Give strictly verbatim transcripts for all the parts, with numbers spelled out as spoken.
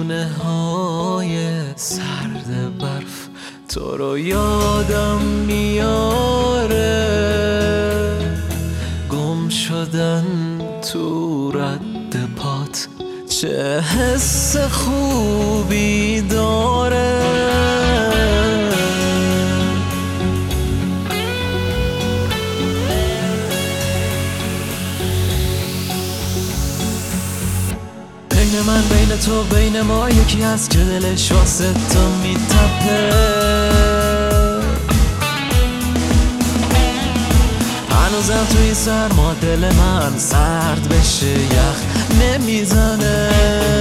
شونه های سرد برف تو رو یادم میاره، گم شدن تو رد پات چه حس خوبی داره. بین من بین تو بین ما یکی هست که دلش واسه تو میتپه، هنوزم توی سرما دل من سرد بشه یخ نمیزنه،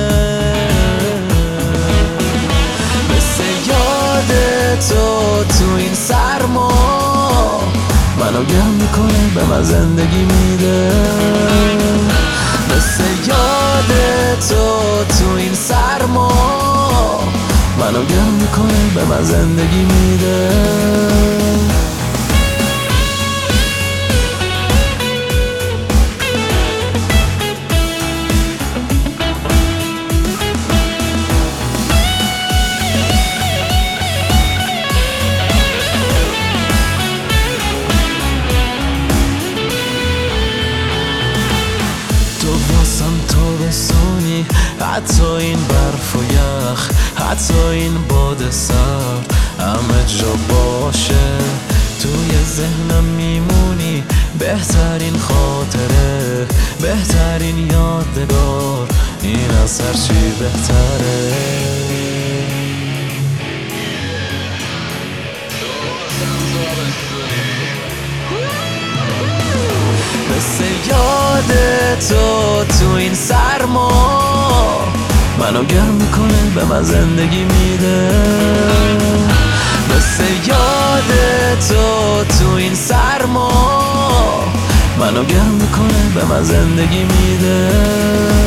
مثل یاد تو تو این سرما منو گرم میکنه به من زندگی میده، مثل یاد تو تو این سرما منو گرم میکنه به من زندگی میده. تابستونی حتی این برف و یخ حتی این باد سرد همه جا باشه، توی ذهنم میمونی بهترین خاطره بهترین یادگار، این از هر چی بهتره. مثل یاد تو تو این سرما منو گرم میکنه به من زندگی میده، مثل یاد تو تو این سرما منو گرم میکنه به من زندگی میده.